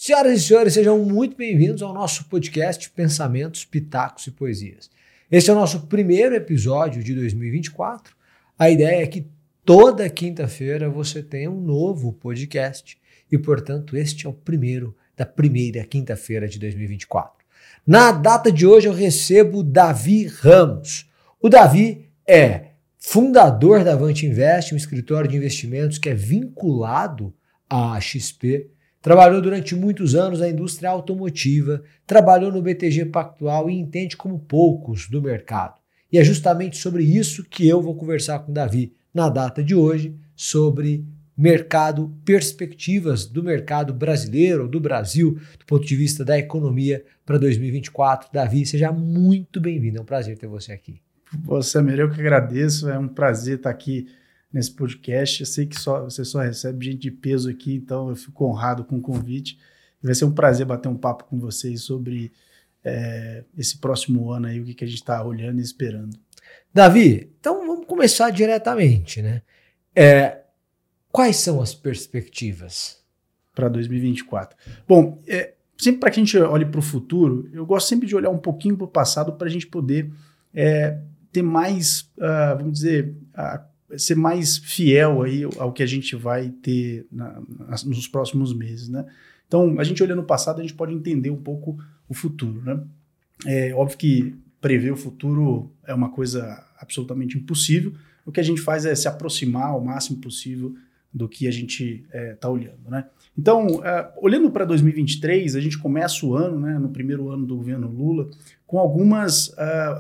Senhoras e senhores, sejam muito bem-vindos ao nosso podcast Pensamentos, Pitacos e Poesias. Este é o nosso primeiro episódio de 2024. A ideia é que toda quinta-feira você tenha um novo podcast e, portanto, este é o primeiro da primeira quinta-feira de 2024. Na data de hoje eu recebo Davi Ramos. O Davi é fundador da Avante Invest, um escritório de investimentos que é vinculado à XP. Trabalhou durante muitos anos na indústria automotiva, trabalhou no BTG Pactual e entende como poucos do mercado. E é justamente sobre isso que eu vou conversar com o Davi na data de hoje, sobre mercado, perspectivas do mercado brasileiro, do Brasil, do ponto de vista da economia para 2024. Davi, seja muito bem-vindo, é um prazer ter você aqui. Samir, eu que agradeço, é um prazer estar aqui nesse podcast. Eu sei que você só recebe gente de peso aqui, então eu fico honrado com o convite. Vai ser um prazer bater um papo com vocês sobre esse próximo ano aí, o que a gente está olhando e esperando. Davi, então vamos começar diretamente, né? Quais são as perspectivas para 2024? Bom, sempre para que a gente olhe para o futuro, eu gosto sempre de olhar um pouquinho para o passado para a gente poder ter mais, vamos dizer, ser mais fiel aí ao que a gente vai ter nos próximos meses, né? Então, a gente olhando no passado, a gente pode entender um pouco o futuro, né? É óbvio que prever o futuro é uma coisa absolutamente impossível. O que a gente faz é se aproximar ao máximo possível do que a gente está olhando, né? Então, olhando para 2023, a gente começa o ano, né, no primeiro ano do governo Lula, com algumas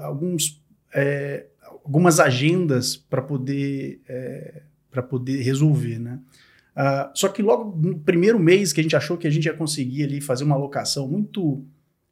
agendas para poder resolver, né? Só que logo no primeiro mês que a gente achou que a gente ia conseguir ali fazer uma alocação muito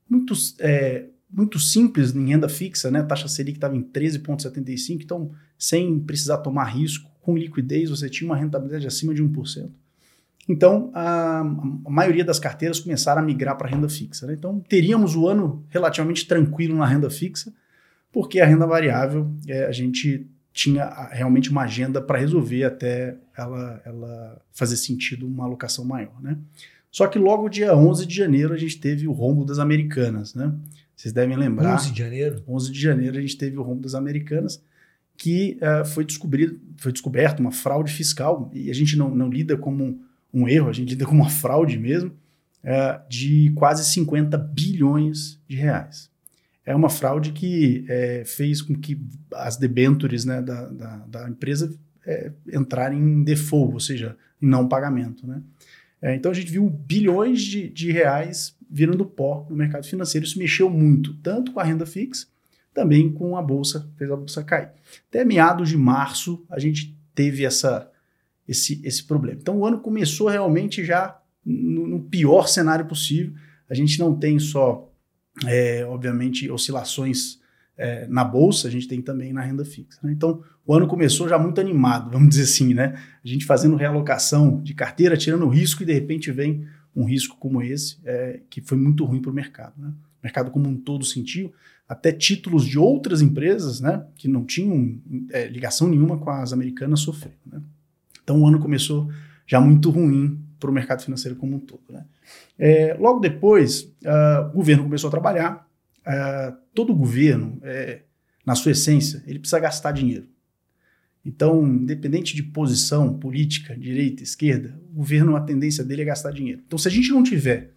simples em renda fixa, né? A taxa Selic estava em 13,75%, então sem precisar tomar risco, com liquidez você tinha uma rentabilidade acima de 1%. Então a maioria das carteiras começaram a migrar para renda fixa, né? Então teríamos o ano relativamente tranquilo na renda fixa, porque a renda variável, a gente tinha realmente uma agenda para resolver até ela fazer sentido uma alocação maior, né? Só que logo dia 11 de janeiro a gente teve o rombo das Americanas, né? Vocês devem lembrar. 11 de janeiro? 11 de janeiro a gente teve o rombo das Americanas, que foi descoberto uma fraude fiscal, e a gente não lida como um erro, a gente lida como uma fraude mesmo, de quase 50 bilhões de reais. É uma fraude que fez com que as debêntures, né, da empresa entrarem em default, ou seja, em não pagamento, né? Então a gente viu bilhões de reais virando pó no mercado financeiro. Isso mexeu muito, tanto com a renda fixa, também com a bolsa, fez a bolsa cair. Até meados de março a gente teve esse problema. Então o ano começou realmente já no pior cenário possível. A gente não tem só obviamente, oscilações na bolsa, a gente tem também na renda fixa, né? Então, o ano começou já muito animado, vamos dizer assim, né? A gente fazendo realocação de carteira, tirando o risco, e de repente vem um risco como esse, que foi muito ruim para o mercado, né? O mercado como um todo sentiu, até títulos de outras empresas, né, que não tinham ligação nenhuma com as Americanas sofreram, né? Então, o ano começou já muito ruim para o mercado financeiro como um todo, né? Logo depois, o governo começou a trabalhar. Todo governo, na sua essência, ele precisa gastar dinheiro. Então, independente de posição política, direita, esquerda, o governo, a tendência dele é gastar dinheiro. Então, se a gente não tiver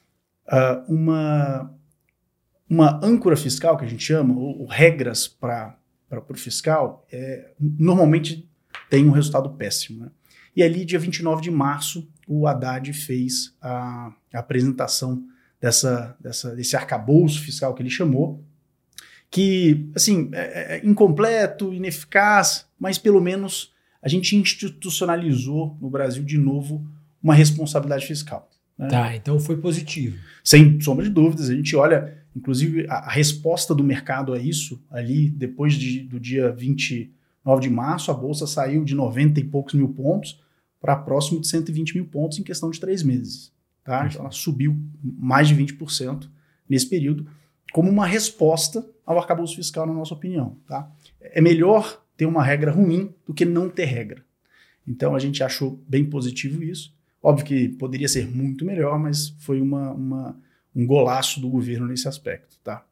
uma âncora fiscal, que a gente chama, ou regras para o fiscal, normalmente tem um resultado péssimo, né? E ali, dia 29 de março, o Haddad fez a apresentação desse arcabouço fiscal que ele chamou, que, assim, é incompleto, ineficaz, mas pelo menos a gente institucionalizou no Brasil de novo uma responsabilidade fiscal, né? Tá, então foi positivo. Sem sombra de dúvidas, a gente olha, inclusive, a resposta do mercado a isso, ali, depois do dia 29 de março, a Bolsa saiu de 90 e poucos mil pontos para próximo de 120 mil pontos em questão de 3 meses. Tá? Então, ela subiu mais de 20% nesse período, como uma resposta ao arcabouço fiscal, na nossa opinião. Tá? É melhor ter uma regra ruim do que não ter regra. Então, a gente achou bem positivo isso. Óbvio que poderia ser muito melhor, mas foi um golaço do governo nesse aspecto. Tá?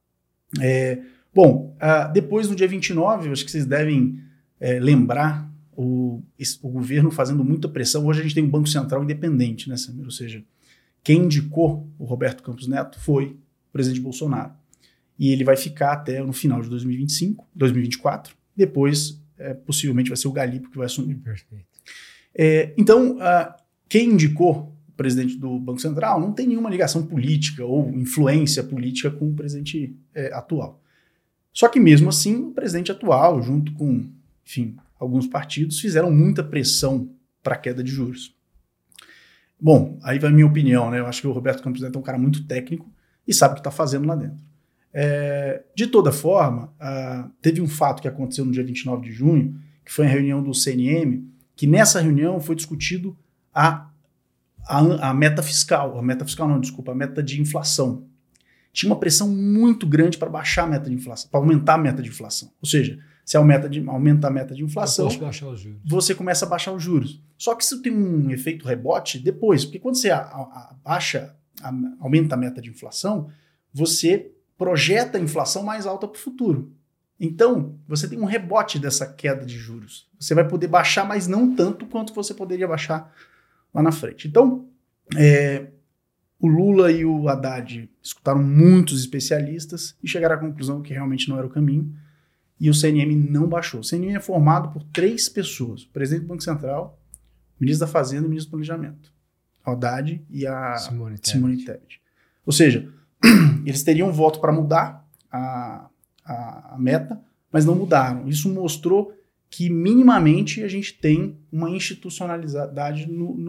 Depois, no dia 29, acho que vocês devem lembrar o governo fazendo muita pressão. Hoje a gente tem um Banco Central independente, né, Samir? Ou seja, quem indicou o Roberto Campos Neto foi o presidente Bolsonaro. E ele vai ficar até no final de 2024. Depois, possivelmente, vai ser o Galipo que vai assumir. Perfeito. Então, quem indicou o presidente do Banco Central não tem nenhuma ligação política ou influência política com o presidente atual. Só que, mesmo assim, o presidente atual, junto com, enfim, alguns partidos, fizeram muita pressão para a queda de juros. Bom, aí vai a minha opinião, né? Eu acho que o Roberto Campos Neto é um cara muito técnico e sabe o que está fazendo lá dentro. De toda forma, teve um fato que aconteceu no dia 29 de junho, que foi a reunião do CNM, que nessa reunião foi discutido a meta fiscal. A meta de inflação. Tinha uma pressão muito grande para baixar a meta de inflação, para aumentar a meta de inflação. Ou seja, se aumenta a meta de inflação, você começa a baixar os juros. Só que isso tem um efeito rebote depois, porque quando você aumenta a meta de inflação, você projeta a inflação mais alta para o futuro. Então, você tem um rebote dessa queda de juros. Você vai poder baixar, mas não tanto quanto você poderia baixar lá na frente. Então, o Lula e o Haddad escutaram muitos especialistas e chegaram à conclusão que realmente não era o caminho. E o CNM não baixou. O CNM é formado por 3 pessoas: o presidente do Banco Central, o ministro da Fazenda e o ministro do Planejamento. A Haddad e a Simone Tebet. Ou seja, eles teriam voto para mudar a meta, mas não mudaram. Isso mostrou que minimamente a gente tem uma institucionalidade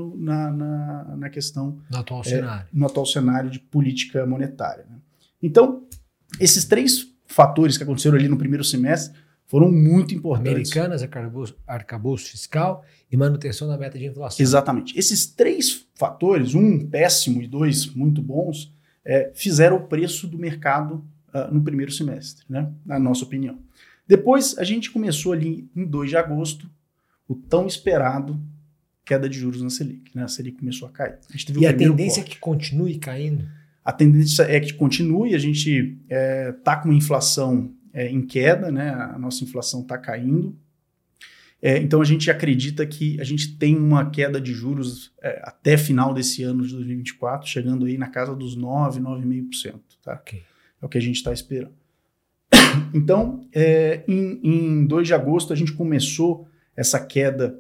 na questão... No atual cenário. No atual cenário de política monetária. Né? Então, esses 3 fatores que aconteceram ali no primeiro semestre foram muito importantes. Americanas, arcabouço fiscal e manutenção da meta de inflação. Exatamente. Esses 3 fatores, um péssimo e 2 muito bons, fizeram o preço do mercado no primeiro semestre, né? Na nossa opinião. Depois, a gente começou ali em 2 de agosto, o tão esperado queda de juros na Selic. Né? A Selic começou a cair. A tendência é que continue caindo? A tendência é que continue. A gente está com uma inflação em queda, né? A nossa inflação está caindo. Então, a gente acredita que a gente tem uma queda de juros até final desse ano de 2024, chegando aí na casa dos 9,5%. Tá? Okay. É o que a gente está esperando. Então, em 2 de agosto, a gente começou essa queda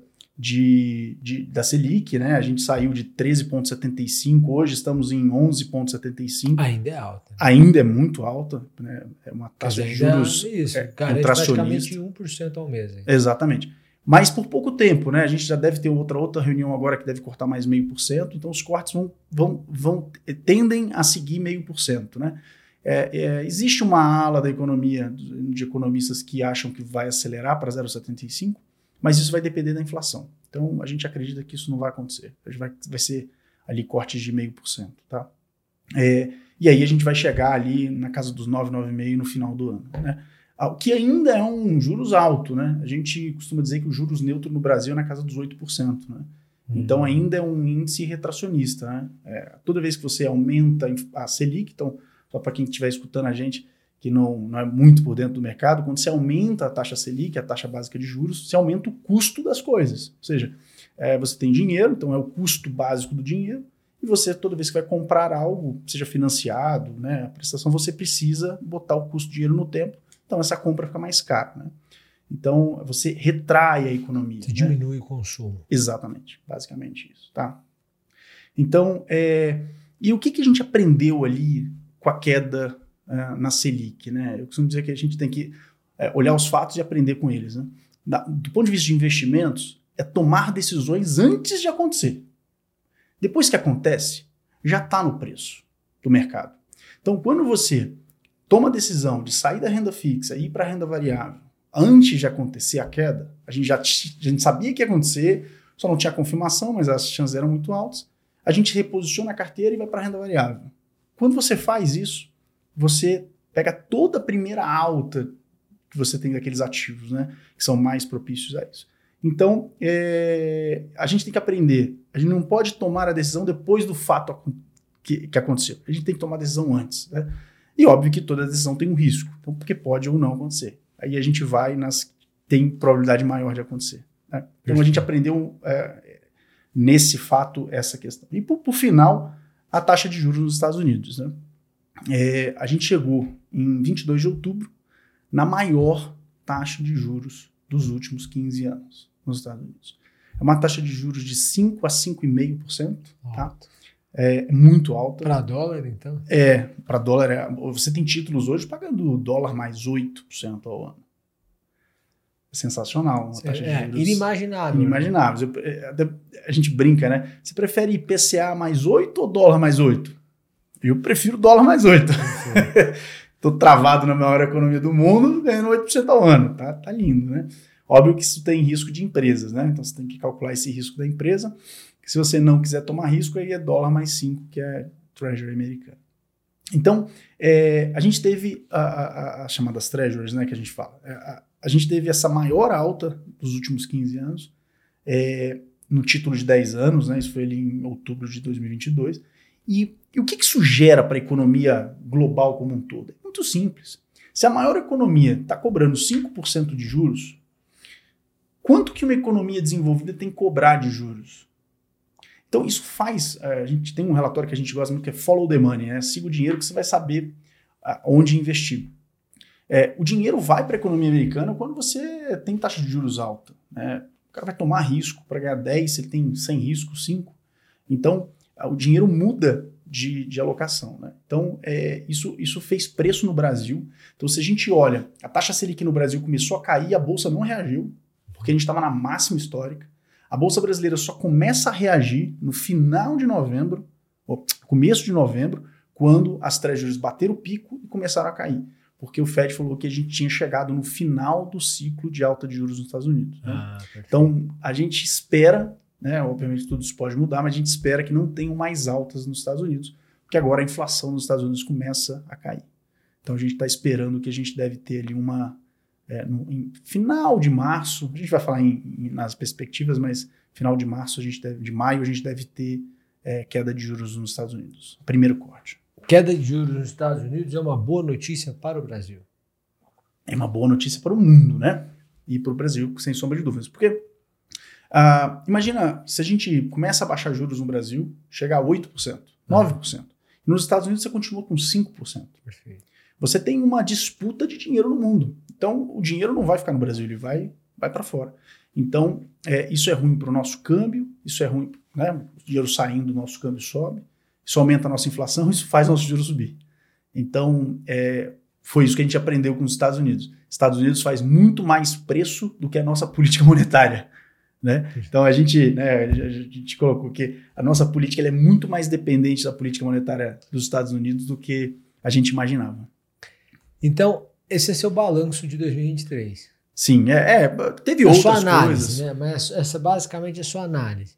da Selic, né? A gente saiu de 13,75, hoje estamos em 11,75. Ainda é alta. Ainda é muito alta, né? É uma taxa de juros praticamente 1% ao mês. Hein? Exatamente. Mas por pouco tempo, né? A gente já deve ter outra reunião agora que deve cortar mais 0,5%, então os cortes tendem a seguir 0,5%, né? Existe uma ala da economia, de economistas que acham que vai acelerar para 0,75%, mas isso vai depender da inflação. Então, a gente acredita que isso não vai acontecer. Vai ser ali cortes de 0,5%. Tá? E aí a gente vai chegar ali na casa dos 9,5% no final do ano. Né? O que ainda é um juros alto. Né? A gente costuma dizer que o juros neutro no Brasil é na casa dos 8%. Né? Então, ainda é um índice retracionista. Né? Toda vez que você aumenta a Selic, então, só para quem estiver escutando a gente, que não é muito por dentro do mercado, quando você aumenta a taxa Selic, a taxa básica de juros, você aumenta o custo das coisas. Ou seja, você tem dinheiro, então é o custo básico do dinheiro, e você, toda vez que vai comprar algo, seja financiado, né, a prestação, você precisa botar o custo do dinheiro no tempo, então essa compra fica mais cara. Né? Então, você retrai a economia. Você diminui o consumo. Exatamente, basicamente isso. Tá? Então, e o que a gente aprendeu ali com a queda na Selic, né? Eu costumo dizer que a gente tem que olhar os fatos e aprender com eles. Né? Do ponto de vista de investimentos, é tomar decisões antes de acontecer. Depois que acontece, já está no preço do mercado. Então, quando você toma a decisão de sair da renda fixa e ir para a renda variável, antes de acontecer a queda, a gente sabia que ia acontecer, só não tinha confirmação, mas as chances eram muito altas, a gente reposiciona a carteira e vai para a renda variável. Quando você faz isso, você pega toda a primeira alta que você tem daqueles ativos, né, que são mais propícios a isso. Então, a gente tem que aprender. A gente não pode tomar a decisão depois do fato que aconteceu. A gente tem que tomar a decisão antes. Né? E óbvio que toda decisão tem um risco, então, porque pode ou não acontecer. Aí a gente vai nas que tem probabilidade maior de acontecer. Né? Então a gente aprendeu nesse fato essa questão. E por final, a taxa de juros nos Estados Unidos. Né? A gente chegou em 22 de outubro na maior taxa de juros dos últimos 15 anos nos Estados Unidos. É uma taxa de juros de 5 a 5,5%. Tá? É muito alta. Para dólar, então? Para dólar. Você tem títulos hoje pagando dólar mais 8% ao ano. É sensacional. Uma taxa de juros inimaginável. Inimaginável. Né? A gente brinca, né? Você prefere IPCA mais 8 ou dólar mais 8? Eu prefiro dólar mais 8. Estou travado na maior economia do mundo, ganhando 8% ao ano. Tá lindo, né? Óbvio que isso tem risco de empresas, né? Então você tem que calcular esse risco da empresa. Se você não quiser tomar risco, aí é dólar mais 5, que é Treasury americano. Então, a gente teve as chamadas Treasuries, né, que a gente fala. A gente teve essa maior alta dos últimos 15 anos, no título de 10 anos, né, isso foi ali em outubro de 2022. E o que isso gera para a economia global como um todo? É muito simples. Se a maior economia está cobrando 5% de juros, quanto que uma economia desenvolvida tem que cobrar de juros? Então isso faz, a gente tem um relatório que a gente gosta muito que é follow the money, né? Siga o dinheiro que você vai saber onde investir. O dinheiro vai para a economia americana quando você tem taxa de juros alta. Né? O cara vai tomar risco para ganhar 10, se ele tem 100 risco, 5. Então o dinheiro muda de alocação. Né? Então isso fez preço no Brasil. Então se a gente olha, a taxa Selic no Brasil começou a cair, a Bolsa não reagiu, porque a gente estava na máxima histórica. A Bolsa Brasileira só começa a reagir no final de novembro, ou começo de novembro, quando as Treasuries bateram o pico e começaram a cair. Porque o Fed falou que a gente tinha chegado no final do ciclo de alta de juros nos Estados Unidos. Né? Então, a gente espera, né, obviamente tudo isso pode mudar, mas a gente espera que não tenham mais altas nos Estados Unidos, porque agora a inflação nos Estados Unidos começa a cair. Então, a gente está esperando que a gente deve ter ali em final de março, a gente vai falar nas perspectivas, mas final de março, de maio, a gente deve ter queda de juros nos Estados Unidos. Primeiro corte. Queda de juros nos Estados Unidos é uma boa notícia para o Brasil. É uma boa notícia para o mundo, né? E para o Brasil, sem sombra de dúvidas. Porque, imagina, se a gente começa a baixar juros no Brasil, chega a 8%, 9%. E nos Estados Unidos você continua com 5%. Perfeito. Você tem uma disputa de dinheiro no mundo. Então, o dinheiro não vai ficar no Brasil, ele vai para fora. Então, isso é ruim para o nosso câmbio, isso é ruim, né? O dinheiro saindo do nosso câmbio sobe, isso aumenta a nossa inflação, isso faz nosso juros subir. Então, foi isso que a gente aprendeu com os Estados Unidos. Estados Unidos faz muito mais preço do que a nossa política monetária. Né? Então, a gente colocou que a nossa política ela é muito mais dependente da política monetária dos Estados Unidos do que a gente imaginava. Então, esse é seu balanço de 2023. Sim, teve outras sua análise, coisas. Né? Mas essa basicamente é a sua análise.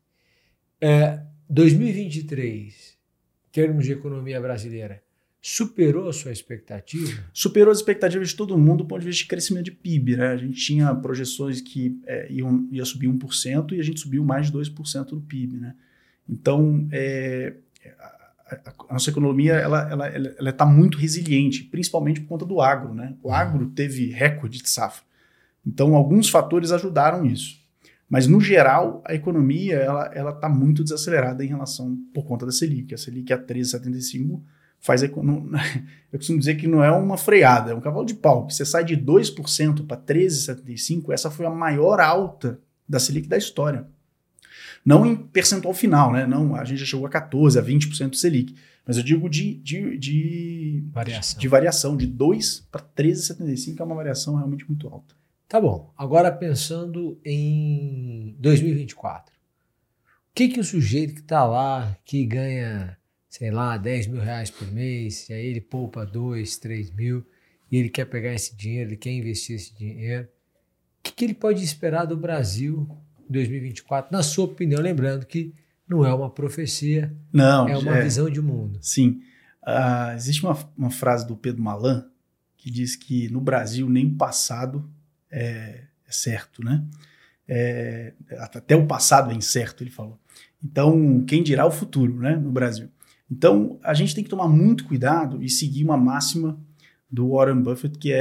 2023, em termos de economia brasileira, superou a sua expectativa? Superou as expectativas de todo mundo do ponto de vista de crescimento de PIB. Né? A gente tinha projeções que ia subir 1% e a gente subiu mais de 2% do PIB. Né? Então, a nossa economia ela está muito resiliente, principalmente por conta do agro. Né? O agro teve recorde de safra. Então, alguns fatores ajudaram isso. Mas, no geral, a economia ela está muito desacelerada em relação por conta da Selic. A Selic a 13,75 faz a economia... Eu costumo dizer que não é uma freada, é um cavalo de pau. Você sai de 2% para 13,75, essa foi a maior alta da Selic da história. Não em percentual final, né? Não, a gente já chegou a 14%, a 20% de Selic. Mas eu digo de variação. De 2 para 13,75 é uma variação realmente muito alta. Tá bom. Agora pensando em 2024. O que o sujeito que está lá, que ganha, sei lá, 10 mil reais por mês, e aí ele poupa 2, 3 mil, e ele quer pegar esse dinheiro, ele quer investir esse dinheiro, o que ele pode esperar do Brasil em 2024, na sua opinião? Lembrando que não é uma profecia, é uma visão de mundo. Sim. Existe uma frase do Pedro Malan que diz que no Brasil nem o passado é certo, né? até o passado é incerto, ele falou. Então, quem dirá o futuro, né, no Brasil? Então, a gente tem que tomar muito cuidado e seguir uma máxima do Warren Buffett, que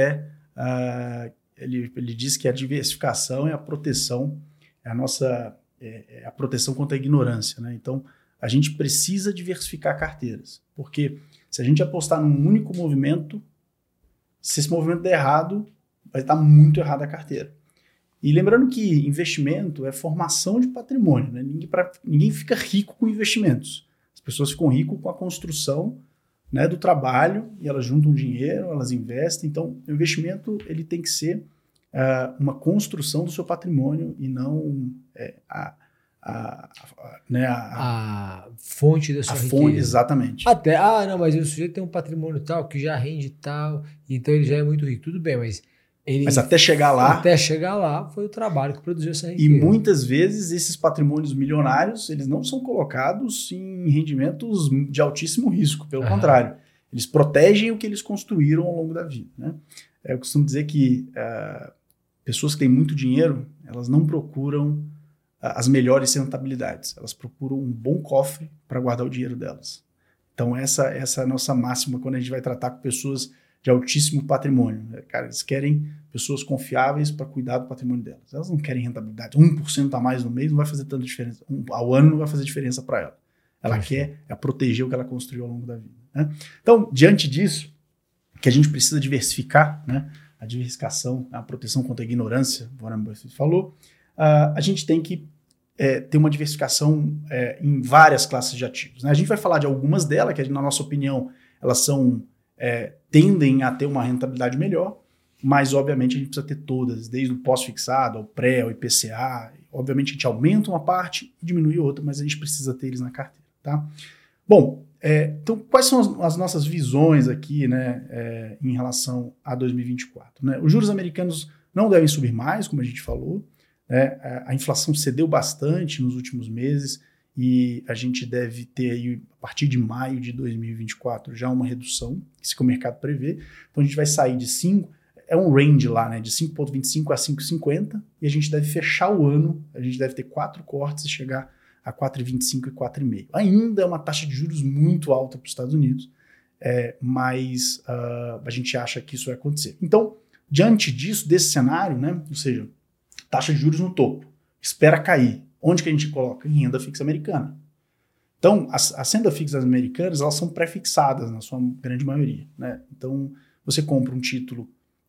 ele diz que a diversificação é a proteção, a proteção contra a ignorância, né? Então, a gente precisa diversificar carteiras, porque se a gente apostar num único movimento, se esse movimento der errado, vai estar muito errada a carteira. E lembrando que investimento é formação de patrimônio, né? Ninguém fica rico com investimentos. As pessoas ficam ricas com a construção, né, do trabalho, e elas juntam dinheiro, elas investem. Então, o investimento ele tem que ser uma construção do seu patrimônio e não a fonte da sua riqueza. Fonte, exatamente. Até, não, mas o sujeito tem um patrimônio tal, que já rende tal, então ele já é muito rico. Tudo bem, mas até chegar lá... Até chegar lá foi o trabalho que produziu essa riqueza. E muitas vezes esses patrimônios milionários, eles não são colocados em rendimentos de altíssimo risco, pelo contrário. Eles protegem o que eles construíram ao longo da vida, né? Eu costumo dizer que pessoas que têm muito dinheiro, elas não procuram as melhores rentabilidades. Elas procuram um bom cofre para guardar o dinheiro delas. Então, essa é a nossa máxima quando a gente vai tratar com pessoas de altíssimo patrimônio. Cara, eles querem pessoas confiáveis para cuidar do patrimônio delas. Elas não querem rentabilidade. 1% a mais no mês não vai fazer tanta diferença. Ao ano não vai fazer diferença para ela. Ela quer proteger o que ela construiu ao longo da vida, né? Então, diante disso, que a gente precisa diversificar, né? A diversificação, a proteção contra a ignorância, o Warren Buffett falou, a gente tem que ter uma diversificação em várias classes de ativos, né? A gente vai falar de algumas delas, que na nossa opinião elas tendem a ter uma rentabilidade melhor, mas obviamente a gente precisa ter todas, desde o pós-fixado ao pré, ao IPCA. Obviamente a gente aumenta uma parte e diminui outra, mas a gente precisa ter eles na carteira, tá? Bom, então quais são as nossas visões aqui, né, em relação a 2024, né? Os juros americanos não devem subir mais, como a gente falou, né? A inflação cedeu bastante nos últimos meses e a gente deve ter aí, a partir de maio de 2024, já uma redução, isso que o mercado prevê. Então a gente vai sair de 5, um range lá, né, de 5,25 a 5,50, e a gente deve fechar o ano, a gente deve ter 4 cortes e chegar a 4,25 e 4,5. Ainda é uma taxa de juros muito alta para os Estados Unidos, mas a gente acha que isso vai acontecer. Então, diante disso, desse cenário, né, ou seja, taxa de juros no topo, espera cair. Onde que a gente coloca? Em renda fixa americana. Então, as rendas fixas americanas, elas são pré-fixadas na sua grande maioria, né? Então, você compra um título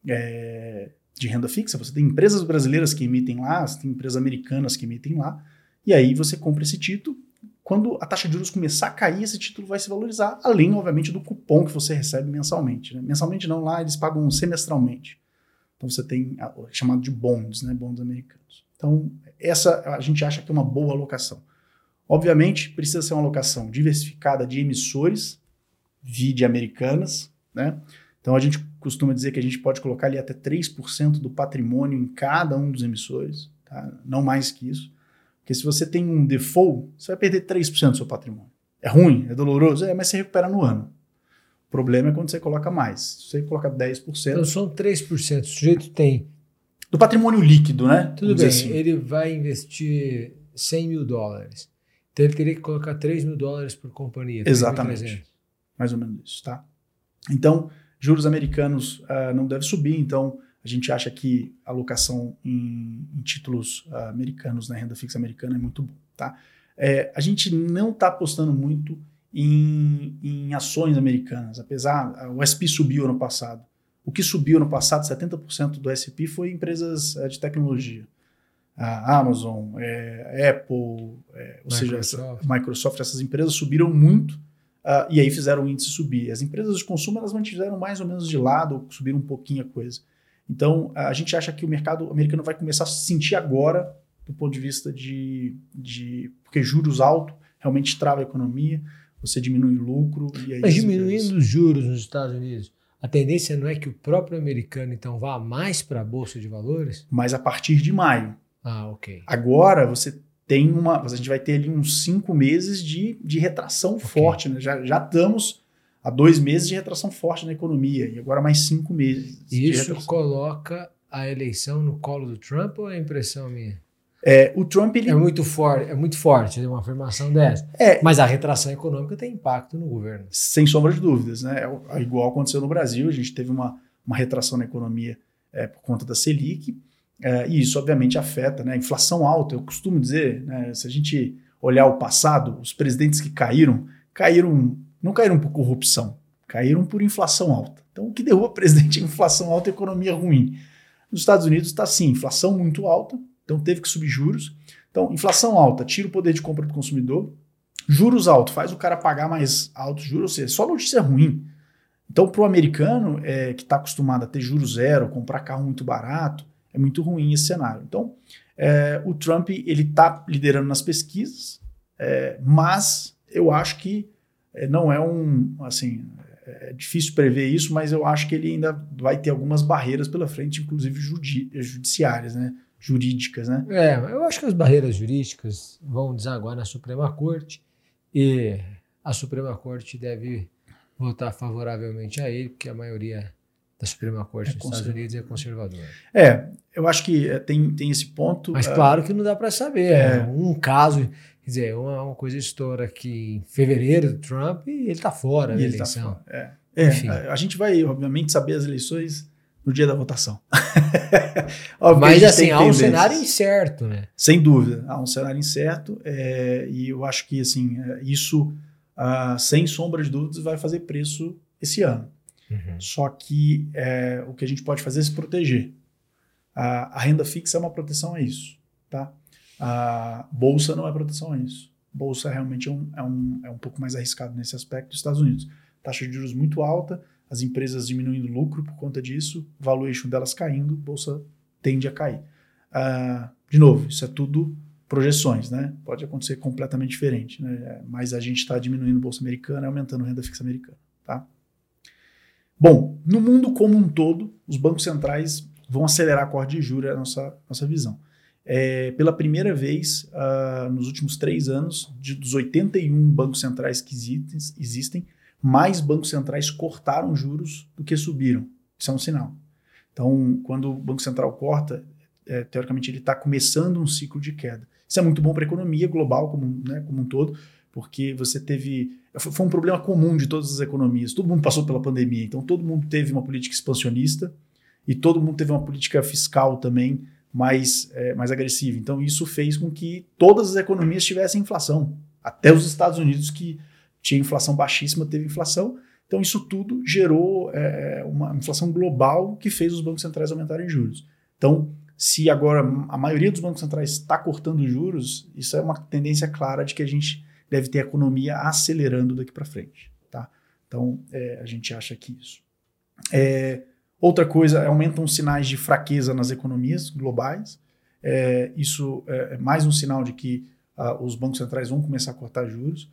de renda fixa, você tem empresas brasileiras que emitem lá, você tem empresas americanas que emitem lá, e aí você compra esse título. Quando a taxa de juros começar a cair, esse título vai se valorizar, além, obviamente, do cupom que você recebe mensalmente, né? Mensalmente não, lá eles pagam semestralmente. Então você tem chamado de bonds, né? Bonds americanos. Então, essa a gente acha que é uma boa alocação. Obviamente, precisa ser uma alocação diversificada de emissores, vide americanas, né? Então, a gente costuma dizer que a gente pode colocar ali até 3% do patrimônio em cada um dos emissores, tá? Não mais que isso. Porque se você tem um default, você vai perder 3% do seu patrimônio. É ruim, é doloroso, mas você recupera no ano. O problema é quando você coloca mais. Se você coloca 10%... Então, são 3%. O sujeito tem... Do patrimônio líquido, né? Tudo bem, assim. Ele vai investir $100 mil. Então, ele teria que colocar $3 mil por companhia. Exatamente. Mais ou menos isso, tá? Então, juros americanos não devem subir, então a gente acha que a alocação em títulos americanos, na renda fixa americana, é muito bom, tá? A gente não está apostando muito em ações americanas, apesar, o S&P subiu ano passado. O que subiu ano passado, 70% do S&P foi empresas de tecnologia. A Amazon, Apple, ou seja, Microsoft, essas empresas subiram muito e aí fizeram o índice subir. As empresas de consumo, elas mantiveram mais ou menos de lado, ou subiram um pouquinho a coisa. Então, a gente acha que o mercado americano vai começar a se sentir agora, do ponto de vista porque juros altos realmente trava a economia, você diminui o lucro. E aí mas diminuindo os juros nos Estados Unidos, a tendência não é que o próprio americano, então, vá mais para a Bolsa de Valores? Mas a partir de maio. Ok. Agora, você tem a gente vai ter ali uns 5 meses de retração forte, né? Já estamos há 2 meses de retração forte na economia, e agora mais 5 meses. E isso coloca a eleição no colo do Trump ou é impressão minha? O Trump, ele... É muito forte uma afirmação dessa. Mas a retração econômica tem impacto no governo. Sem sombra de dúvidas, né? Igual aconteceu no Brasil, a gente teve uma retração na economia por conta da Selic, e isso obviamente afeta, né? Inflação alta, eu costumo dizer, né? Se a gente olhar o passado, os presidentes que não caíram por corrupção, caíram por inflação alta. Então, o que derruba presidente é inflação alta e economia ruim. Nos Estados Unidos está assim, inflação muito alta, então teve que subir juros. Então, inflação alta, tira o poder de compra do consumidor. Juros altos, faz o cara pagar mais altos juros, ou seja, só notícia ruim. Então, para o americano que está acostumado a ter juros zero, comprar carro muito barato, é muito ruim esse cenário. Então, o Trump ele está liderando nas pesquisas, mas eu acho que não é assim, é difícil prever isso, mas eu acho que ele ainda vai ter algumas barreiras pela frente, inclusive judiciárias, né? Jurídicas, né? Eu acho que as barreiras jurídicas vão desaguar na Suprema Corte e a Suprema Corte deve votar favoravelmente a ele, porque a maioria da Suprema Corte nos Estados Unidos é conservadora. Eu acho que tem esse ponto. Mas claro que não dá para saber. Um caso, quer dizer, uma coisa estoura aqui em fevereiro do Trump e ele está fora da eleição. Enfim. A gente vai, obviamente, saber as eleições no dia da votação. Mas assim, há um cenário incerto, né? Sem dúvida, há um cenário incerto, e eu acho que assim, isso, sem sombra de dúvidas, vai fazer preço esse ano. Uhum. Só que o que a gente pode fazer é se proteger. A renda fixa é uma proteção a isso. Tá? A bolsa não é proteção a isso. Bolsa realmente é um pouco mais arriscado nesse aspecto dos Estados Unidos. Taxa de juros muito alta, as empresas diminuindo lucro por conta disso, valuation delas caindo, bolsa tende a cair. De novo, isso é tudo projeções, né? Pode acontecer completamente diferente, né? Mas a gente está diminuindo bolsa americana e aumentando renda fixa americana. Tá? Bom, no mundo como um todo, os bancos centrais vão acelerar a corte de juros, é a nossa visão. Pela primeira vez, nos últimos 3 anos, dos 81 bancos centrais que existem, mais bancos centrais cortaram juros do que subiram. Isso é um sinal. Então, quando o Banco Central corta, teoricamente ele está começando um ciclo de queda. Isso é muito bom para a economia global como um todo, porque você teve... Foi um problema comum de todas as economias. Todo mundo passou pela pandemia, então todo mundo teve uma política expansionista e todo mundo teve uma política fiscal também mais agressiva. Então, isso fez com que todas as economias tivessem inflação. Até os Estados Unidos, que tinha inflação baixíssima, teve inflação. Então, isso tudo gerou uma inflação global que fez os bancos centrais aumentarem juros. Então, se agora a maioria dos bancos centrais está cortando juros, isso é uma tendência clara de que a gente deve ter a economia acelerando daqui para frente. Tá? Então, a gente acha que isso. Outra coisa, aumentam os sinais de fraqueza nas economias globais. Isso é mais um sinal de que os bancos centrais vão começar a cortar juros.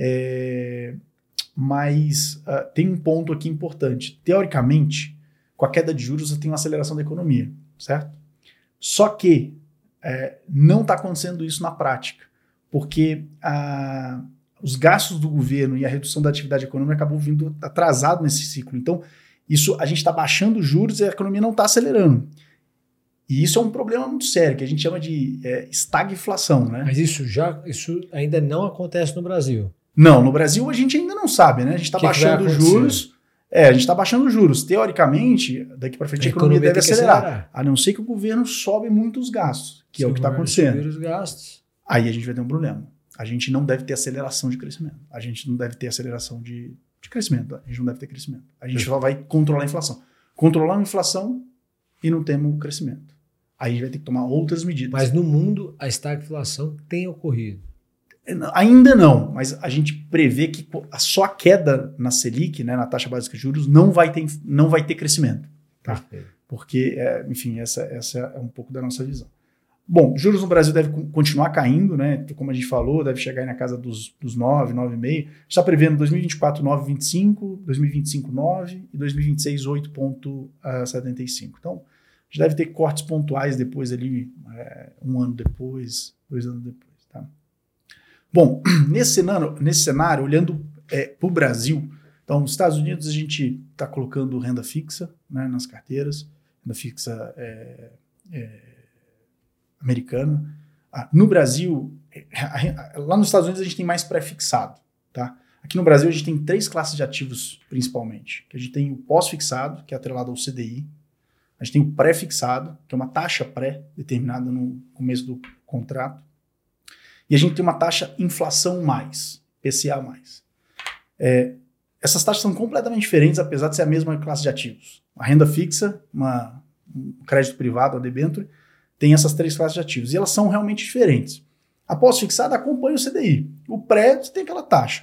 Mas tem um ponto aqui importante. Teoricamente, com a queda de juros, você tem uma aceleração da economia, certo? Só que não está acontecendo isso na prática, porque os gastos do governo e a redução da atividade econômica acabou vindo atrasado nesse ciclo. Então, a gente está baixando os juros e a economia não está acelerando. E isso é um problema muito sério, que a gente chama de estagflação, né? Mas isso ainda não acontece no Brasil. Não, no Brasil a gente ainda não sabe, né? A gente está baixando os juros. A gente está baixando os juros. Teoricamente, daqui para frente a economia deve acelerar. A não ser que o governo sobe muito os gastos, que é o que está acontecendo. Subir os gastos. Aí a gente vai ter um problema. A gente não deve ter aceleração de crescimento. A gente não deve ter aceleração de crescimento. A gente não deve ter crescimento. A gente só vai controlar a inflação. Controlar a inflação e não temos crescimento. Aí a gente vai ter que tomar outras medidas. Mas no mundo a estagflação tem ocorrido. Ainda não, mas a gente prevê que só a queda na Selic, né, na taxa básica de juros, não vai ter crescimento. Tá? Porque, enfim, essa é um pouco da nossa visão. Bom, juros no Brasil deve continuar caindo, né? Como a gente falou, deve chegar aí na casa dos 9, 9,5. A gente está prevendo 2024 9,25, 2025 9 e 2026 8,75. Então, a gente deve ter cortes pontuais depois ali, 1 ano depois, 2 anos depois. Tá? Bom, nesse cenário, olhando para o Brasil, então, nos Estados Unidos a gente está colocando renda fixa, né, nas carteiras, renda fixa americana. No Brasil, lá nos Estados Unidos a gente tem mais pré-fixado, tá? Aqui no Brasil a gente tem 3 classes de ativos principalmente. Que a gente tem o pós-fixado, que é atrelado ao CDI. A gente tem o pré-fixado, que é uma taxa pré determinada no começo do contrato. E a gente tem uma taxa inflação mais, PCA mais. Essas taxas são completamente diferentes, apesar de ser a mesma classe de ativos. A renda fixa, um crédito privado, a debênture, tem essas 3 classes de ativos. E elas são realmente diferentes. A pós-fixada acompanha o CDI. O pré, você tem aquela taxa.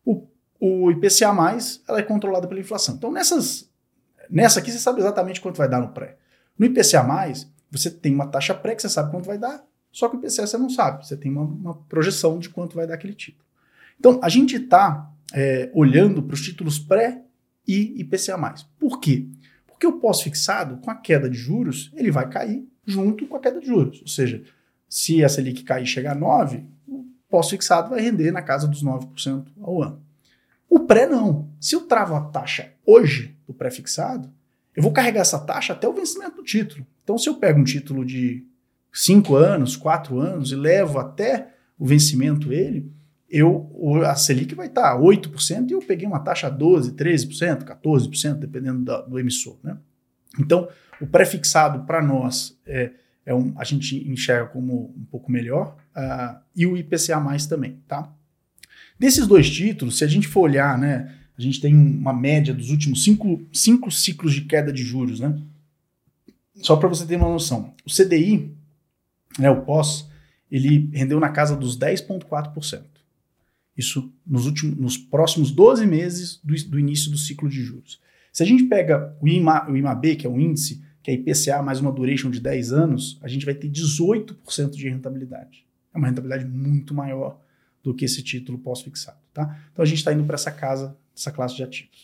O IPCA+, ela é controlada pela inflação. Então, nessa aqui, você sabe exatamente quanto vai dar no pré. No IPCA+, você tem uma taxa pré que você sabe quanto vai dar, só que o IPCA você não sabe. Você tem uma projeção de quanto vai dar aquele título. Então, a gente está olhando para os títulos pré e IPCA+. Por quê? Porque o pós-fixado, com a queda de juros, ele vai cair junto com a queda de juros. Ou seja, se a Selic cair e chegar a 9%, o pós-fixado vai render na casa dos 9% ao ano. O pré não. Se eu travo a taxa hoje do pré-fixado, eu vou carregar essa taxa até o vencimento do título. Então, se eu pego um título de 5 anos, 4 anos e levo até o vencimento a Selic vai estar 8% e eu peguei uma taxa 12%, 13%, 14%, dependendo do emissor, né? Então, o pré-fixado para nós a gente enxerga como um pouco melhor e o IPCA+, também, tá? Desses 2 títulos, se a gente for olhar, né, a gente tem uma média dos últimos 5 ciclos de queda de juros, né? Só para você ter uma noção. O CDI, né, o pós, ele rendeu na casa dos 10,4%. Isso nos próximos 12 meses do início do ciclo de juros. Se a gente pega o IMAB, que é um índice, que é IPCA mais uma duration de 10 anos, a gente vai ter 18% de rentabilidade. É uma rentabilidade muito maior do que esse título pós-fixado, tá? Então a gente está indo para essa classe de ativos.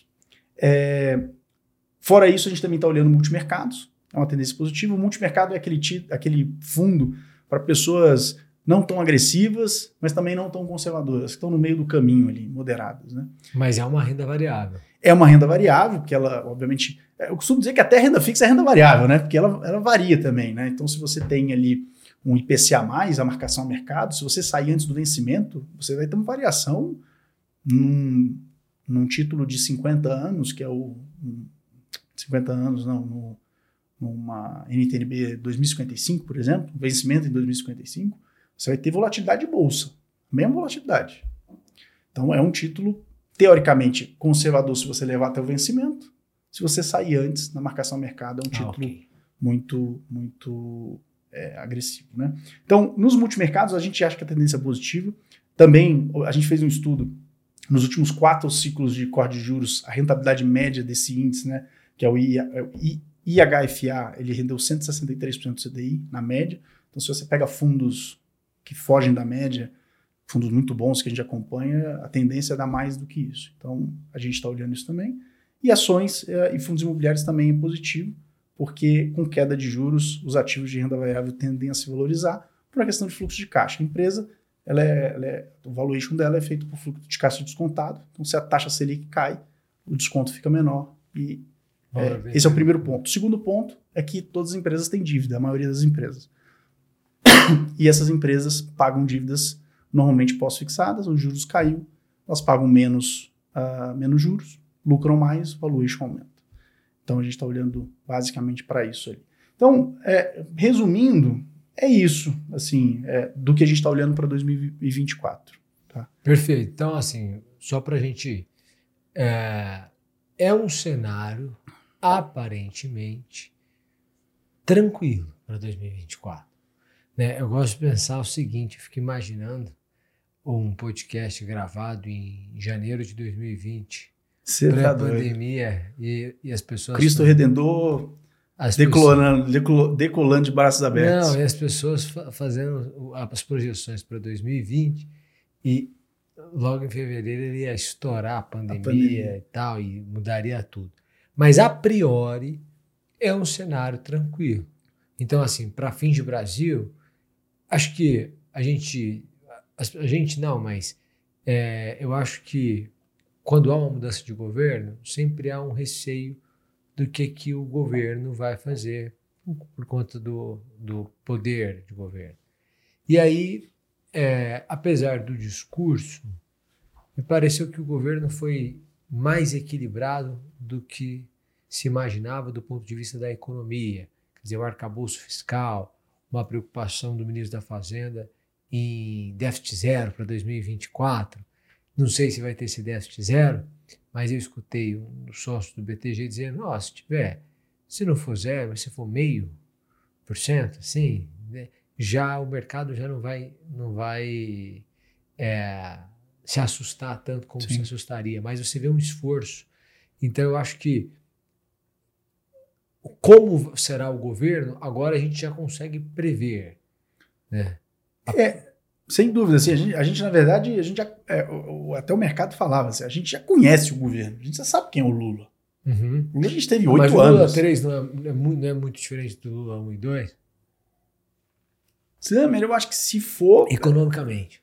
Fora isso, a gente também está olhando multimercados, é uma tendência positiva. O multimercado é aquele fundo para pessoas não tão agressivas, mas também não tão conservadoras, que estão no meio do caminho ali, moderadas, né? Mas é uma renda variável. É uma renda variável, porque ela, obviamente... Eu costumo dizer que até renda fixa é renda variável, né? Porque ela varia também, né? Então, se você tem ali um IPCA+, a marcação a mercado, se você sair antes do vencimento, você vai ter uma variação num título de 50 anos, que é 50 anos, não, numa NTNB 2055, por exemplo, vencimento em 2055, você vai ter volatilidade de bolsa, mesma volatilidade. Então, é um título, teoricamente, conservador se você levar até o vencimento. Se você sair antes, na marcação a mercado, é um título muito agressivo, né? Então, nos multimercados, a gente acha que a tendência é positiva. Também, a gente fez um estudo, nos últimos 4 ciclos de corte de juros, a rentabilidade média desse índice, né, que é o IHFA, ele rendeu 163% do CDI, na média. Então, se você pega fundos que fogem da média, fundos muito bons que a gente acompanha, a tendência é dar mais do que isso. Então, a gente está olhando isso também. E ações e fundos imobiliários também é positivo, porque com queda de juros, os ativos de renda variável tendem a se valorizar por uma questão de fluxo de caixa. A empresa, o valuation dela é feito por fluxo de caixa descontado. Então, se a taxa Selic cai, o desconto fica menor. E esse é o primeiro ponto. O segundo ponto é que todas as empresas têm dívida, a maioria das empresas. E essas empresas pagam dívidas normalmente pós-fixadas, os juros caiu, elas pagam menos juros, lucram mais, o valuation aumenta. Então, a gente está olhando basicamente para isso ali. Então, resumindo, é isso, assim, do que a gente está olhando para 2024. Tá? Perfeito. Então, assim, só para a gente... É um cenário aparentemente tranquilo para 2024. Né? Eu gosto de pensar o seguinte, eu fico imaginando um podcast gravado em janeiro de 2020, pré-pandemia, e as pessoas... Cristo Redentor decolando de braços abertos. Não, e as pessoas fazendo as projeções para 2020 e logo em fevereiro ele ia estourar a pandemia e tal, e mudaria tudo. Mas, a priori, é um cenário tranquilo. Então, assim, para fins de Brasil, acho que a gente não, mas eu acho que quando há uma mudança de governo, sempre há um receio do que o governo vai fazer por conta do poder de governo. E aí, apesar do discurso, me pareceu que o governo foi mais equilibrado do que se imaginava do ponto de vista da economia. Quer dizer, o arcabouço fiscal, uma preocupação do ministro da Fazenda em déficit zero para 2024. Não sei se vai ter esse déficit zero, mas eu escutei um dos sócios do BTG dizendo, se não for zero, mas se for 0,5%, assim, né, já o mercado já não vai se assustar tanto como se assustaria, mas você vê um esforço. Então eu acho que como será o governo, agora a gente já consegue prever, né? Sem dúvida, assim, a gente na verdade, até o mercado falava, assim, a gente já conhece o governo, a gente já sabe quem é o Lula. Uhum. O Lula a gente teve 8 anos. Mas o Lula 3 não é muito diferente do Lula 1 e 2? Sim, mas eu acho que se for... Economicamente,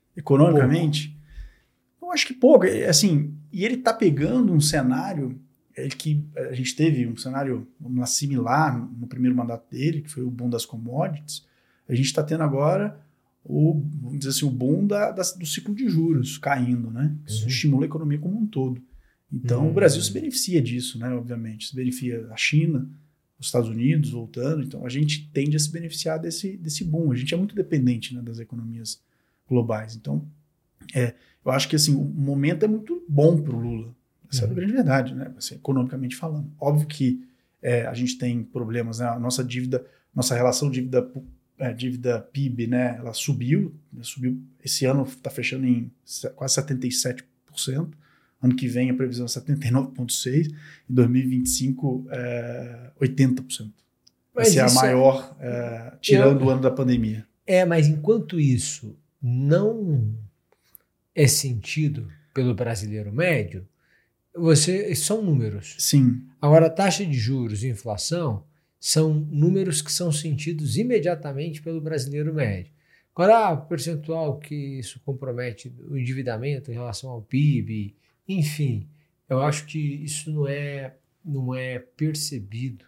eu acho que pouco. Assim, e ele tá pegando um cenário que a gente teve um cenário similar no primeiro mandato dele, que foi o boom das commodities. A gente está tendo agora vamos dizer assim, o boom do ciclo de juros caindo, né? Isso estimula a economia como um todo. Então, o Brasil se beneficia disso, né? Obviamente. Se beneficia a China, os Estados Unidos voltando. Então, a gente tende a se beneficiar desse boom. A gente é muito dependente, né, das economias globais. Então, eu acho que assim, o momento é muito bom para o Lula. Essa é a grande verdade, né? Assim, economicamente falando. Óbvio que a gente tem problemas, né? A nossa relação dívida PIB, né? Ela subiu esse ano está fechando em quase 77%. Ano que vem a previsão é 79,6%, em 2025 80%. Vai ser a maior, tirando o ano da pandemia. Mas enquanto isso não é sentido pelo brasileiro médio, são números. Sim. Agora, a taxa de juros e inflação são números que são sentidos imediatamente pelo brasileiro médio. Agora, o percentual que isso compromete o endividamento em relação ao PIB, enfim, eu acho que isso não é percebido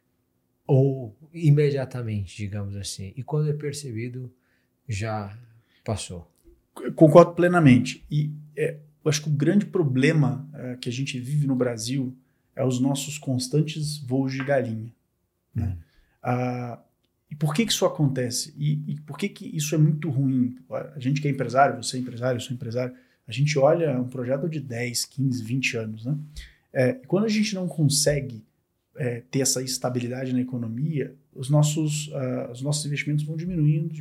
ou imediatamente, digamos assim. E quando é percebido, já passou. Concordo plenamente. E eu acho que o grande problema que a gente vive no Brasil é os nossos constantes voos de galinha. Né? E por que isso acontece? E por que isso é muito ruim? A gente que é empresário, você é empresário, eu sou empresário, a gente olha um projeto de 10, 15, 20 anos. Né? E quando a gente não consegue ter essa estabilidade na economia, os nossos investimentos vão diminuindo.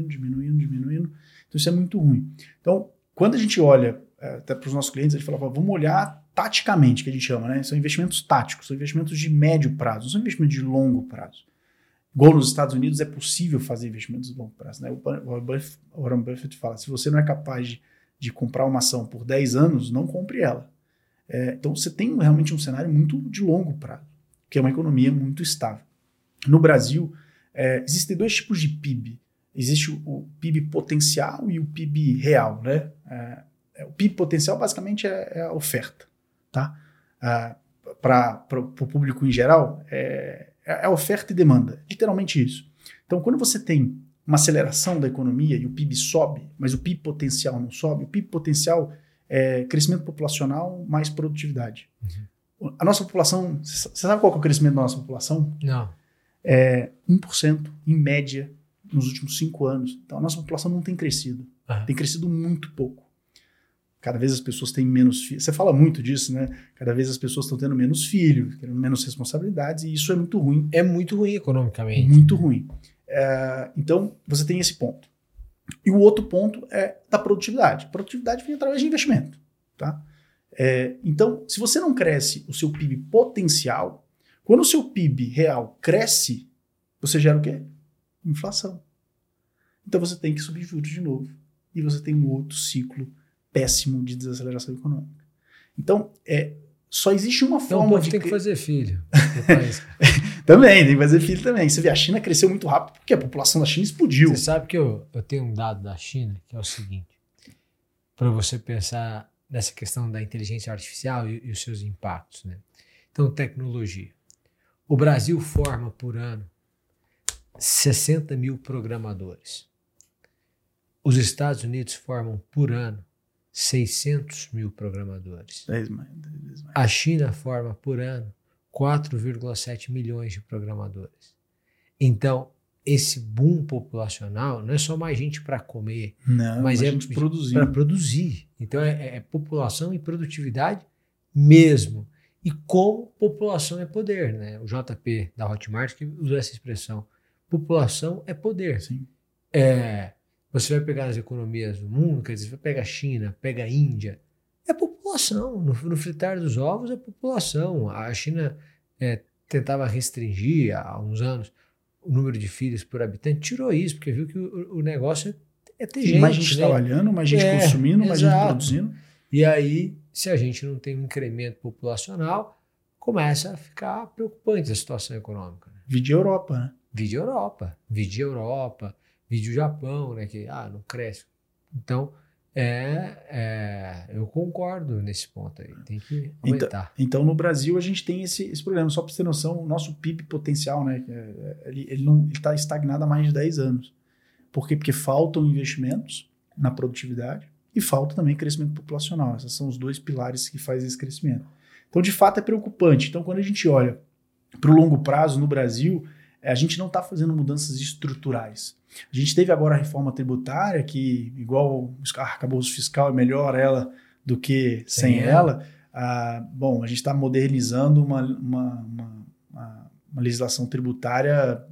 Então isso é muito ruim. Então, quando a gente olha até para os nossos clientes, a gente fala, vamos olhar taticamente, que a gente chama, né? São investimentos táticos, são investimentos de médio prazo, não são investimentos de longo prazo. Igual nos Estados Unidos é possível fazer investimentos de longo prazo. Né? O Warren Buffett fala, se você não é capaz de comprar uma ação por 10 anos, não compre ela. Então você tem realmente um cenário muito de longo prazo, que é uma economia muito estável. No Brasil, existem 2 tipos de PIB. Existe o PIB potencial e o PIB real. Né? O PIB potencial basicamente é a oferta. Tá? Para o público em geral, é oferta e demanda. Literalmente isso. Então, quando você tem uma aceleração da economia e o PIB sobe, mas o PIB potencial não sobe, o PIB potencial é crescimento populacional mais produtividade. Uhum. A nossa população, você sabe qual é o crescimento da nossa população? Não. 1% em média nos últimos 5 anos. Então, a nossa população não tem crescido. Uhum. Tem crescido muito pouco. Cada vez as pessoas têm menos filhos. Você fala muito disso, né? Cada vez as pessoas estão tendo menos filhos, tendo menos responsabilidades, e isso é muito ruim. É muito ruim economicamente. Muito ruim. Então, você tem esse ponto. E o outro ponto é da produtividade. Produtividade vem através de investimento. Tá? Então, se você não cresce o seu PIB potencial, quando o seu PIB real cresce, você gera o quê? Inflação. Então, você tem que subir juros de novo. E você tem um outro ciclo péssimo de desaceleração econômica. Então, só existe uma forma então, o povo tem que fazer filho no país. Também, tem que fazer filho também. Você vê, a China cresceu muito rápido porque a população da China explodiu. Você sabe que eu tenho um dado da China que é o seguinte, para você pensar nessa questão da inteligência artificial e os seus impactos. Né? Então, tecnologia. O Brasil forma por ano 60 mil programadores. Os Estados Unidos formam por ano 600 mil programadores. 10 mais. A China forma por ano 4,7 milhões de programadores. Então, esse boom populacional não é só mais gente para comer, mas é gente para produzir. Então, é população e produtividade mesmo. E como população é poder, né? O JP da Hotmart que usou essa expressão. População é poder. Sim. Você vai pegar as economias do mundo, quer dizer, você vai pegar a China, pega a Índia, é população. No fritar dos ovos é população. A China tentava restringir há uns anos o número de filhos por habitante, tirou isso, porque viu que o negócio é ter gente. Mais gente trabalhando, mais gente consumindo, mais gente produzindo. E aí, se a gente não tem um incremento populacional, começa a ficar preocupante a situação econômica. Né? Vide Europa, né? Vide Europa, vide o Japão, né? Que não cresce. Então, eu concordo nesse ponto aí. Tem que aumentar. Então, no Brasil, a gente tem esse problema. Só para você ter noção, o nosso PIB potencial, né? Ele está estagnado há mais de 10 anos. Por quê? Porque faltam investimentos na produtividade e falta também crescimento populacional. Esses são os dois pilares que fazem esse crescimento. Então, de fato, é preocupante. Então, quando a gente olha para o longo prazo no Brasil, a gente não está fazendo mudanças estruturais. A gente teve agora a reforma tributária, que igual o arcabouço fiscal é melhor ela do que sem ela. Bom, a gente está modernizando uma legislação tributária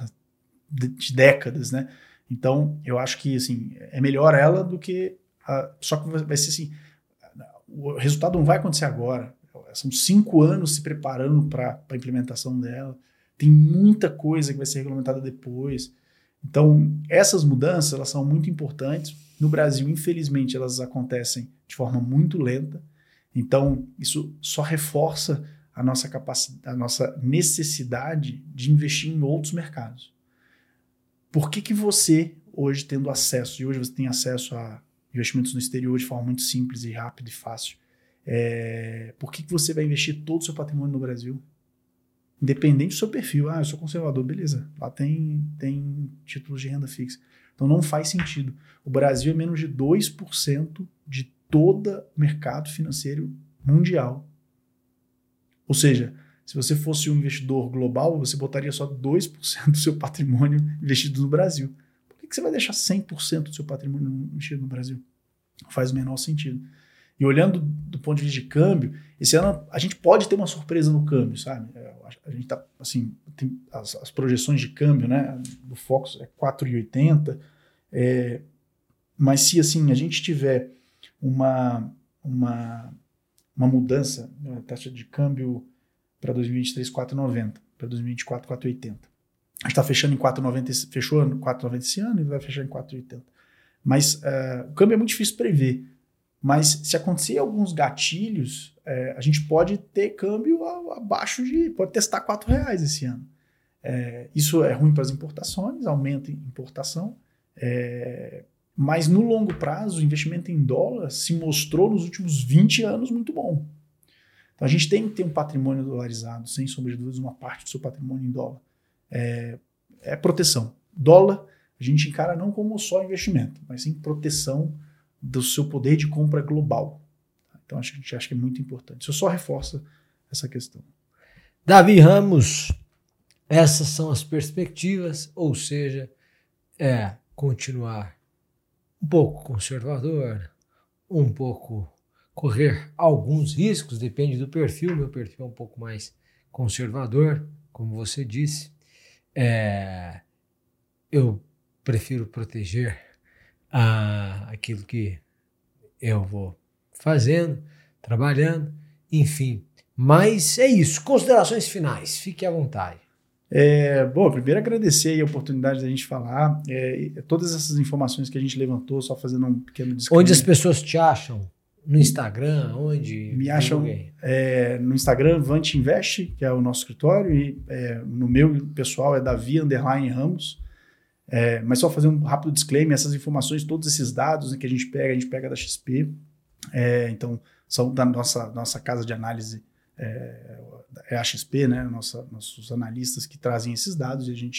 de décadas, né? Então, eu acho que assim, é melhor ela do que... só que vai ser assim, o resultado não vai acontecer agora. São 5 anos se preparando para a implementação dela. Tem muita coisa que vai ser regulamentada depois. Então, essas mudanças elas são muito importantes. No Brasil, infelizmente, elas acontecem de forma muito lenta. Então, isso só reforça a nossa capacidade, a nossa necessidade de investir em outros mercados. Por que você, hoje, tendo acesso, e hoje você tem acesso a investimentos no exterior de forma muito simples e rápida e fácil, por que você vai investir todo o seu patrimônio no Brasil? Independente do seu perfil. Eu sou conservador, beleza. Lá tem títulos de renda fixa. Então não faz sentido. O Brasil é menos de 2% de todo o mercado financeiro mundial. Ou seja, se você fosse um investidor global, você botaria só 2% do seu patrimônio investido no Brasil. Por que você vai deixar 100% do seu patrimônio investido no Brasil? Não faz o menor sentido. E olhando do ponto de vista de câmbio, esse ano a gente pode ter uma surpresa no câmbio, sabe? A gente tá, assim, tem as projeções de câmbio, né? Do Fox é 4,80, mas se assim, a gente tiver uma mudança na taxa de câmbio para 2023, 4,90, para 2024, 4,80. A gente está fechando em 4,90, fechou em 4,90 esse ano e vai fechar em 4,80. Mas o câmbio é muito difícil prever. Mas se acontecer alguns gatilhos, a gente pode ter câmbio abaixo pode testar R$4 esse ano. Isso é ruim para as importações, aumenta a importação, mas no longo prazo o investimento em dólar se mostrou nos últimos 20 anos muito bom. Então a gente tem que ter um patrimônio dolarizado, sem sombra de dúvidas, uma parte do seu patrimônio em dólar. É proteção. Dólar a gente encara não como só investimento, mas sim proteção do seu poder de compra global. Então, a gente acha que é muito importante. Isso só reforça essa questão. Davi Ramos, essas são as perspectivas, ou seja, continuar um pouco conservador, um pouco correr alguns riscos, depende do perfil. Meu perfil é um pouco mais conservador, como você disse. Eu prefiro proteger aquilo que eu vou fazendo, trabalhando, enfim. Mas é isso. Considerações finais. Fique à vontade. Bom, primeiro agradecer aí a oportunidade da gente falar. Todas essas informações que a gente levantou, só fazendo um pequeno disclaimer. Onde as pessoas te acham? No Instagram? Onde? Me acham no Instagram, Vant Invest, que é o nosso escritório, e no meu pessoal é Davi_Ramos. Mas só fazer um rápido disclaimer, essas informações, todos esses dados, né, que a gente pega da XP, então são da nossa casa de análise, a XP, né, nossos analistas que trazem esses dados, e a gente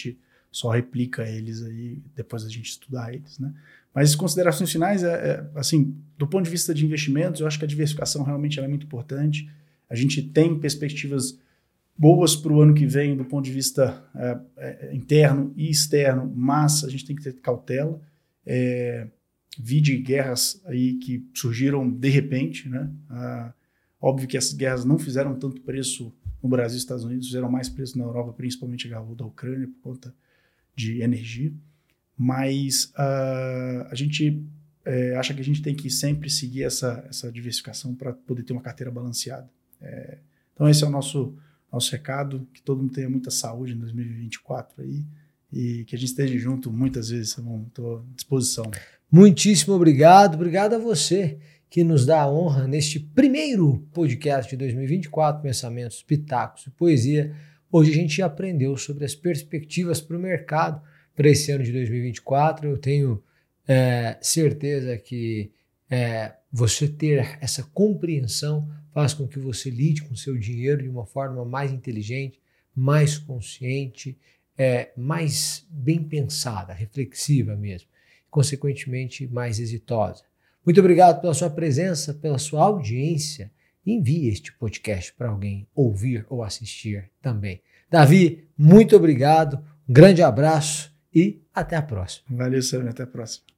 só replica eles aí, depois a gente estudar eles, né? Mas considerações finais, assim, do ponto de vista de investimentos, eu acho que a diversificação realmente é muito importante. A gente tem perspectivas boas para o ano que vem do ponto de vista interno e externo, mas a gente tem que ter cautela. Vide guerras aí que surgiram de repente, né? Óbvio que essas guerras não fizeram tanto preço no Brasil e Estados Unidos, fizeram mais preço na Europa, principalmente a guerra da Ucrânia, por conta de energia. Mas a gente acha que a gente tem que sempre seguir essa diversificação para poder ter uma carteira balanceada. Então esse é o nosso recado, que todo mundo tenha muita saúde em 2024 aí, e que a gente esteja junto muitas vezes, estou à disposição. Muitíssimo obrigado. Obrigado a você que nos dá a honra neste primeiro podcast de 2024, Pensamentos, Pitacos e Poesia. Hoje a gente aprendeu sobre as perspectivas para o mercado para esse ano de 2024. Eu tenho certeza que você ter essa compreensão faz com que você lide com o seu dinheiro de uma forma mais inteligente, mais consciente, mais bem pensada, reflexiva mesmo, consequentemente mais exitosa. Muito obrigado pela sua presença, pela sua audiência. Envie este podcast para alguém ouvir ou assistir também. Davi, muito obrigado, um grande abraço e até a próxima. Valeu, Sam, até a próxima.